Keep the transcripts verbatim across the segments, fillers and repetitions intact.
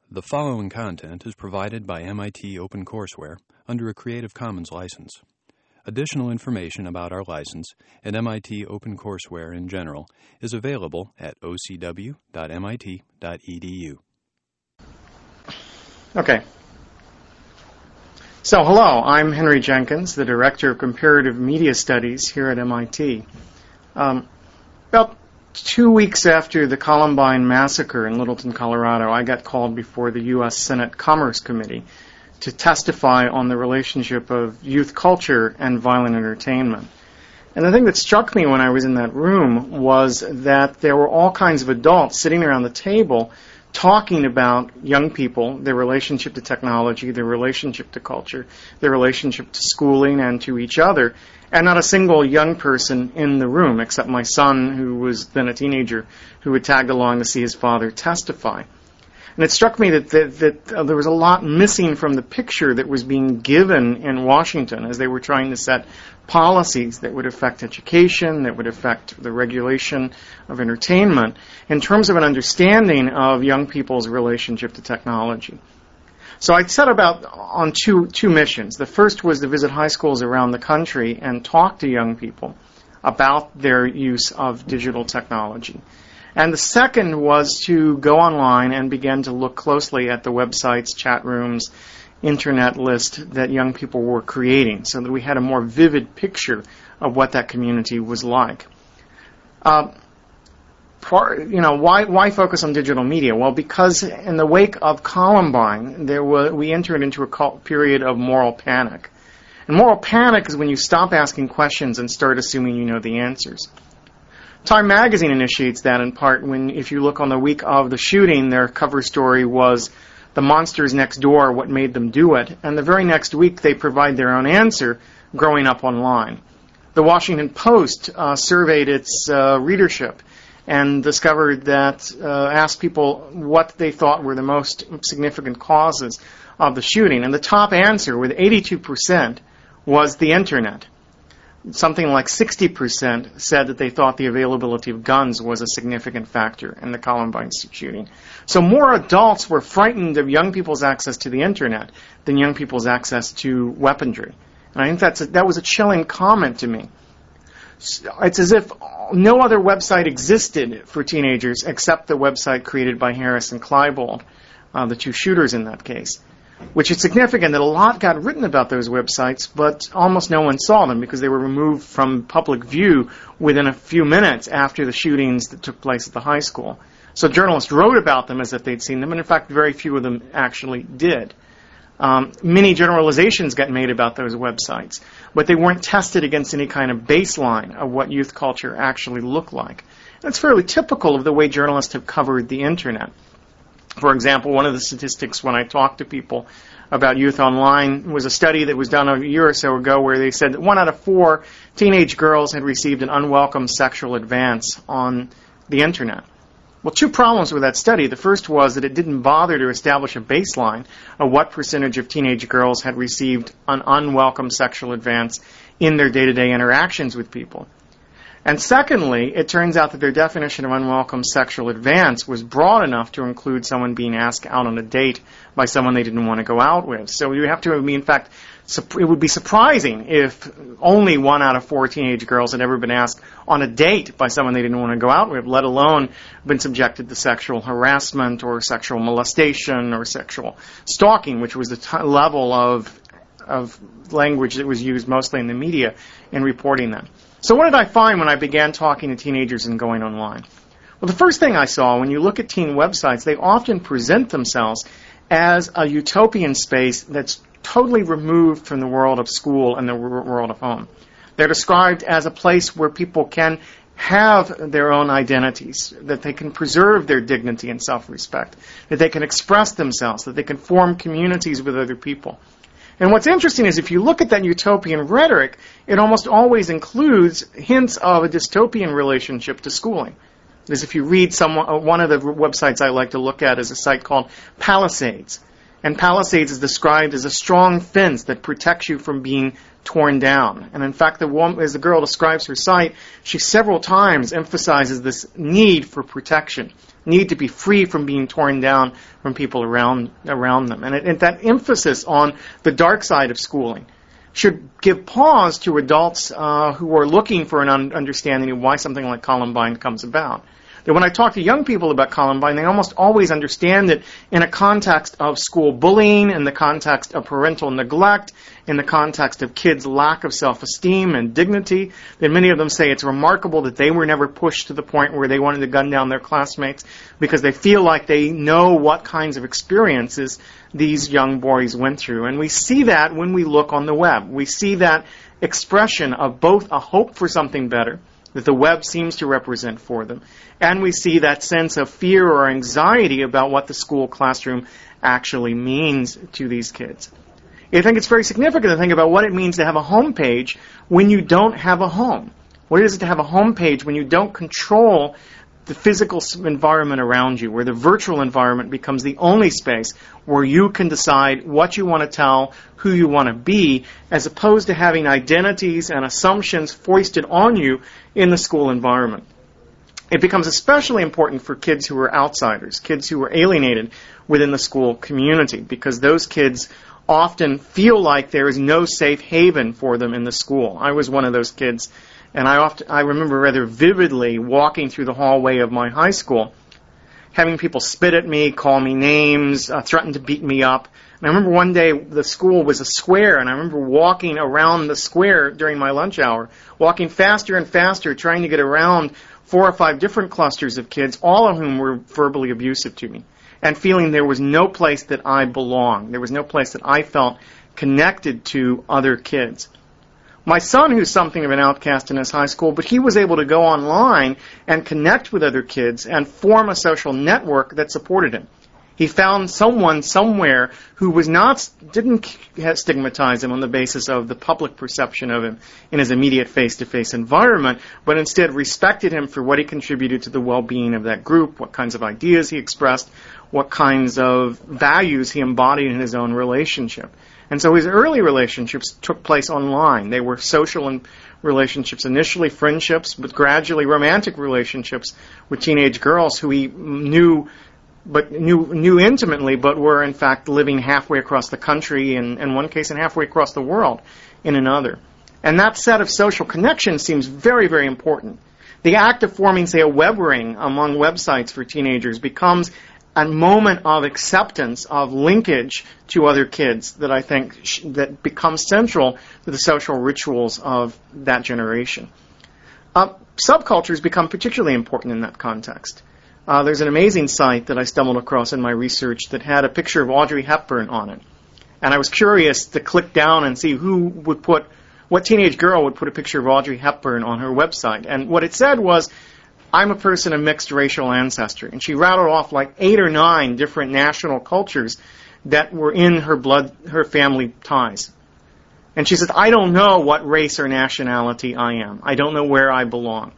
The following content is provided by M I T OpenCourseWare under a Creative Commons license. Additional information about our license and M I T OpenCourseWare in general is available at o c w dot m i t dot e d u. Okay. So, hello, I'm Henry Jenkins, the Director of Comparative Media Studies here at M I T. Um, about two weeks after the Columbine massacre in Littleton, Colorado, I got called before the U S Senate Commerce Committee to testify on the relationship of youth culture and violent entertainment. And the thing that struck me when I was in that room was that there were all kinds of adults sitting around the table talking about young people, their relationship to technology, their relationship to culture, their relationship to schooling and to each other, and not a single young person in the room except my son, who was then a teenager, who had tagged along to see his father testify. And it struck me that, that, that uh, there was a lot missing from the picture that was being given in Washington as they were trying to set policies that would affect education, that would affect the regulation of entertainment, in terms of an understanding of young people's relationship to technology. So I set about on two two missions. The first was to visit high schools around the country and talk to young people about their use of digital technology. And the second was to go online and begin to look closely at the websites, chat rooms, internet list that young people were creating so that we had a more vivid picture of what that community was like. Uh, part, you know, why why focus on digital media? Well, because in the wake of Columbine, there was, we entered into a period of moral panic. And moral panic is when you stop asking questions and start assuming you know the answers. Time Magazine initiates that in part when, if you look on the week of the shooting, their cover story was The Monsters Next Door, What Made Them Do It? And the very next week they provide their own answer, Growing Up Online. The Washington Post uh, surveyed its uh, readership and discovered that, uh, asked people what they thought were the most significant causes of the shooting. And the top answer, with eighty-two percent, was the internet. Something like sixty percent said that they thought the availability of guns was a significant factor in the Columbine shooting. So more adults were frightened of young people's access to the internet than young people's access to weaponry. And I think that's a, that was a chilling comment to me. It's as if no other website existed for teenagers except the website created by Harris and Klebold, uh, the two shooters in that case. Which is significant that a lot got written about those websites, but almost no one saw them because they were removed from public view within a few minutes after the shootings that took place at the high school. So journalists wrote about them as if they'd seen them, and in fact, very few of them actually did. Um, many generalizations got made about those websites, but they weren't tested against any kind of baseline of what youth culture actually looked like. And it's fairly typical of the way journalists have covered the internet. For example, one of the statistics when I talked to people about youth online was a study that was done a year or so ago where they said that one out of four teenage girls had received an unwelcome sexual advance on the internet. Well, two problems with that study. The first was that it didn't bother to establish a baseline of what percentage of teenage girls had received an unwelcome sexual advance in their day-to-day interactions with people. And secondly, it turns out that their definition of unwelcome sexual advance was broad enough to include someone being asked out on a date by someone they didn't want to go out with. So you have to, I mean, in fact, it would be surprising if only one out of four teenage girls had ever been asked on a date by someone they didn't want to go out with, let alone been subjected to sexual harassment or sexual molestation or sexual stalking, which was the t- level of of language that was used mostly in the media in reporting them. So what did I find when I began talking to teenagers and going online? Well, the first thing I saw, when you look at teen websites, they often present themselves as a utopian space that's totally removed from the world of school and the world of home. They're described as a place where people can have their own identities, that they can preserve their dignity and self-respect, that they can express themselves, that they can form communities with other people. And what's interesting is if you look at that utopian rhetoric, it almost always includes hints of a dystopian relationship to schooling. As if you read some, one of the websites I like to look at is a site called Palisades. And Palisades is described as a strong fence that protects you from being torn down. And in fact, the woman, as the girl describes her site, she several times emphasizes this need for protection, need to be free from being torn down from people around around them. And, it, and that emphasis on the dark side of schooling should give pause to adults uh, who are looking for an un- understanding of why something like Columbine comes about. That when I talk to young people about Columbine, they almost always understand it in a context of school bullying, in the context of parental neglect, in the context of kids' lack of self-esteem and dignity. That many of them say it's remarkable that they were never pushed to the point where they wanted to gun down their classmates because they feel like they know what kinds of experiences these young boys went through. And we see that when we look on the web. We see that expression of both a hope for something better that the web seems to represent for them, and we see that sense of fear or anxiety about what the school classroom actually means to these kids. I think it's very significant to think about what it means to have a home page when you don't have a home. What is it to have a home page when you don't control the physical environment around you, where the virtual environment becomes the only space where you can decide what you want to tell, who you want to be, as opposed to having identities and assumptions foisted on you in the school environment. It becomes especially important for kids who are outsiders, kids who are alienated within the school community, because those kids often feel like there is no safe haven for them in the school. I was one of those kids. And I often, I remember rather vividly walking through the hallway of my high school, having people spit at me, call me names, uh, threaten to beat me up. And I remember one day the school was a square, and I remember walking around the square during my lunch hour, walking faster and faster, trying to get around four or five different clusters of kids, all of whom were verbally abusive to me, and feeling there was no place that I belonged. There was no place that I felt connected to other kids. My son, who's something of an outcast in his high school, but he was able to go online and connect with other kids and form a social network that supported him. He found someone somewhere who was not, didn't stigmatize him on the basis of the public perception of him in his immediate face-to-face environment, but instead respected him for what he contributed to the well-being of that group, what kinds of ideas he expressed, what kinds of values he embodied in his own relationship. And so his early relationships took place online. They were social relationships, initially friendships, but gradually romantic relationships with teenage girls who he knew but knew knew intimately, but were in fact living halfway across the country in, in one case and halfway across the world in another. And that set of social connections seems very, very important. The act of forming, say, a web ring among websites for teenagers becomes a moment of acceptance, of linkage to other kids that I think sh- that becomes central to the social rituals of that generation. Uh, subcultures become particularly important in that context. Uh, there's an amazing site that I stumbled across in my research that had a picture of Audrey Hepburn on it. And I was curious to click down and see who would put, what teenage girl would put a picture of Audrey Hepburn on her website. And what it said was, I'm a person of mixed racial ancestry. And she rattled off like eight or nine different national cultures that were in her blood, her family ties. And she said, I don't know what race or nationality I am. I don't know where I belong.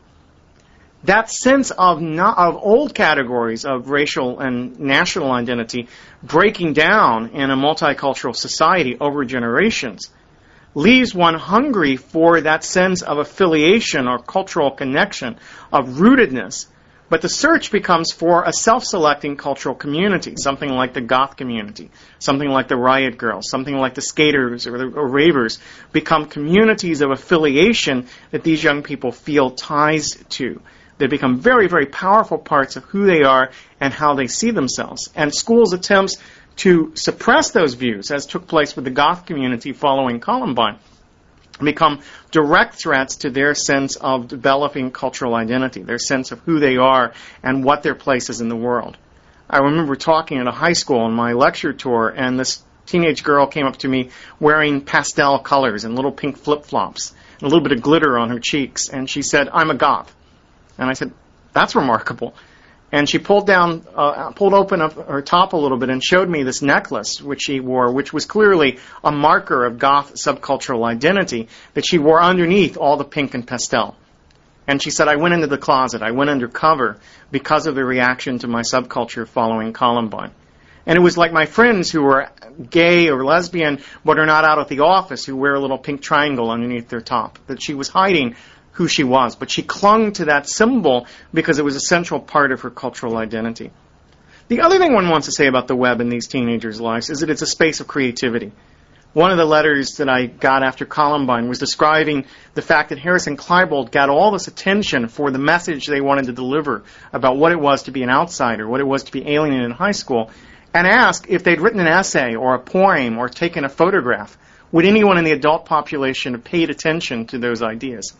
That sense of not, of old categories of racial and national identity breaking down in a multicultural society over generations leaves one hungry for that sense of affiliation or cultural connection, of rootedness. But the search becomes for a self-selecting cultural community, something like the goth community, something like the riot girls, something like the skaters or the or ravers, become communities of affiliation that these young people feel ties to. They become very, very powerful parts of who they are and how they see themselves. And schools' attempts to suppress those views, as took place with the goth community following Columbine, become direct threats to their sense of developing cultural identity, their sense of who they are and what their place is in the world. I remember talking at a high school on my lecture tour, and this teenage girl came up to me wearing pastel colors and little pink flip-flops and a little bit of glitter on her cheeks, and she said, I'm a goth. And I said, that's remarkable. And she pulled down, uh, pulled open up her top a little bit and showed me this necklace which she wore, which was clearly a marker of goth subcultural identity that she wore underneath all the pink and pastel. And she said, I went into the closet, I went undercover because of the reaction to my subculture following Columbine. And it was like my friends who were gay or lesbian but are not out at the office who wear a little pink triangle underneath their top, that she was hiding who she was, but she clung to that symbol because it was a central part of her cultural identity. The other thing one wants to say about the web in these teenagers' lives is that it's a space of creativity. One of the letters that I got after Columbine was describing the fact that Harris and Klebold got all this attention for the message they wanted to deliver about what it was to be an outsider, what it was to be alien in high school, and asked if they'd written an essay or a poem or taken a photograph, would anyone in the adult population have paid attention to those ideas?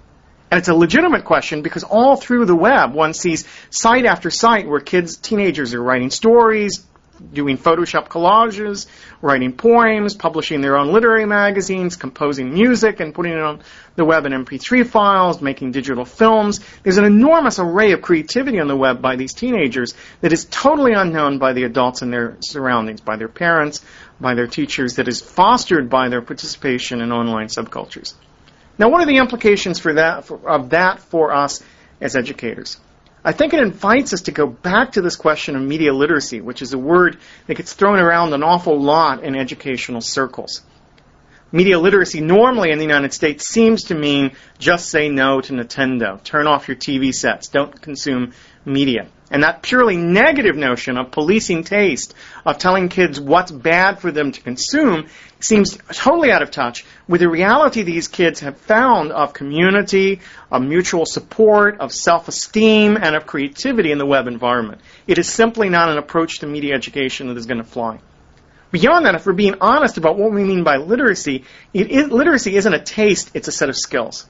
And it's a legitimate question because all through the web one sees site after site where kids, teenagers are writing stories, doing Photoshop collages, writing poems, publishing their own literary magazines, composing music and putting it on the web in M P three files, making digital films. There's an enormous array of creativity on the web by these teenagers that is totally unknown by the adults in their surroundings, by their parents, by their teachers, that is fostered by their participation in online subcultures. Now, what are the implications for that, for, of that for us as educators? I think it invites us to go back to this question of media literacy, which is a word that gets thrown around an awful lot in educational circles. Media literacy normally in the United States seems to mean just say no to Nintendo, turn off your T V sets, don't consume media. And that purely negative notion of policing taste, of telling kids what's bad for them to consume, seems totally out of touch with the reality these kids have found of community, of mutual support, of self-esteem, and of creativity in the web environment. It is simply not an approach to media education that is going to fly. Beyond that, if we're being honest about what we mean by literacy, it is, literacy isn't a taste, it's a set of skills.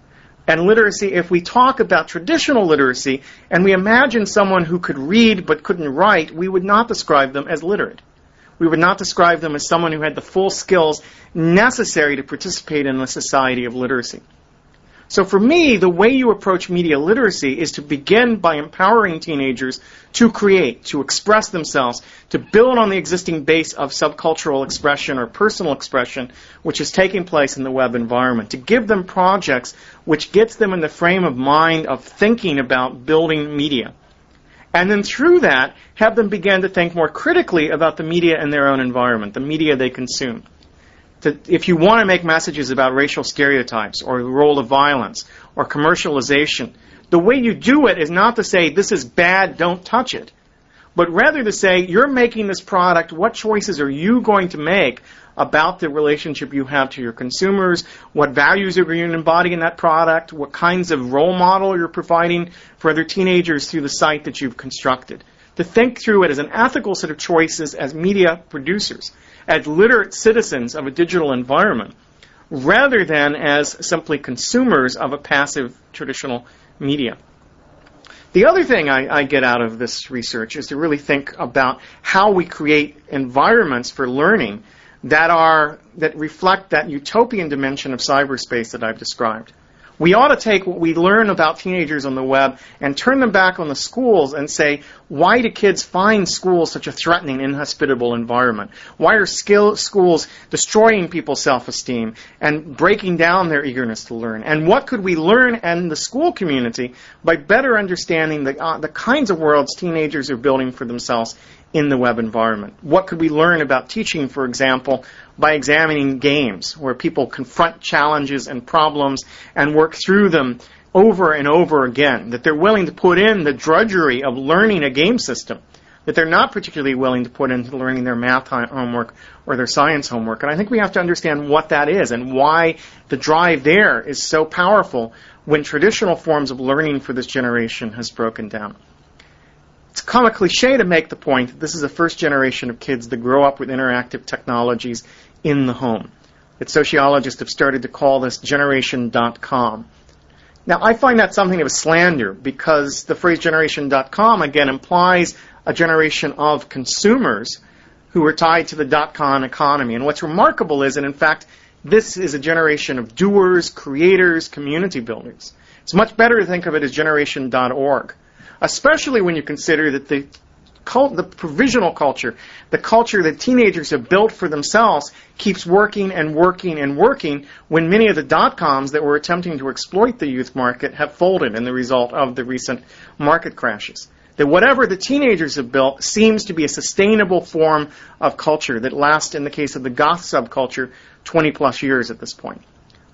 And literacy, if we talk about traditional literacy, and we imagine someone who could read but couldn't write, we would not describe them as literate. We would not describe them as someone who had the full skills necessary to participate in the society of literacy. So for me, the way you approach media literacy is to begin by empowering teenagers to create, to express themselves, to build on the existing base of subcultural expression or personal expression which is taking place in the web environment, to give them projects which gets them in the frame of mind of thinking about building media. And then through that, have them begin to think more critically about the media in their own environment, the media they consume. To, if you want to make messages about racial stereotypes or the role of violence or commercialization, the way you do it is not to say, this is bad, don't touch it, but rather to say, you're making this product, what choices are you going to make about the relationship you have to your consumers, what values are you going to embody in that product, what kinds of role model you're providing for other teenagers through the site that you've constructed. To think through it as an ethical set of choices as media producers, as literate citizens of a digital environment, rather than as simply consumers of a passive traditional media. The other thing I, I get out of this research is to really think about how we create environments for learning that are that reflect that utopian dimension of cyberspace that I've described. We ought to take what we learn about teenagers on the web and turn them back on the schools and say, why do kids find schools such a threatening, inhospitable environment? Why are skill, schools destroying people's self-esteem and breaking down their eagerness to learn? And what could we learn in the school community by better understanding the, uh, the kinds of worlds teenagers are building for themselves in the web environment? What could we learn about teaching, for example, by examining games where people confront challenges and problems and work through them over and over again, that they're willing to put in the drudgery of learning a game system, that they're not particularly willing to put into learning their math homework or their science homework. And I think we have to understand what that is and why the drive there is so powerful when traditional forms of learning for this generation has broken down. It's kind of cliche to make the point that this is the first generation of kids that grow up with interactive technologies in the home. That sociologists have started to call this generation dot com. Now, I find that something of a slander because the phrase generation dot com, again, implies a generation of consumers who are tied to the dot-com economy. And what's remarkable is that, in fact, this is a generation of doers, creators, community builders. It's much better to think of it as generation dot org. Especially when you consider that the cult, the provisional culture, the culture that teenagers have built for themselves, keeps working and working and working when many of the dot-coms that were attempting to exploit the youth market have folded in the result of the recent market crashes. That whatever the teenagers have built seems to be a sustainable form of culture that lasts, in the case of the goth subculture, twenty plus years at this point.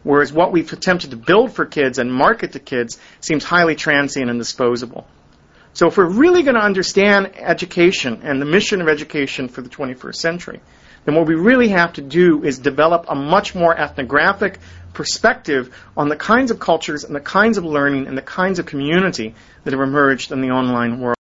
whereas what we've attempted to build for kids and market to kids seems highly transient and disposable. So if we're really going to understand education and the mission of education for the twenty-first century, then what we really have to do is develop a much more ethnographic perspective on the kinds of cultures and the kinds of learning and the kinds of community that have emerged in the online world.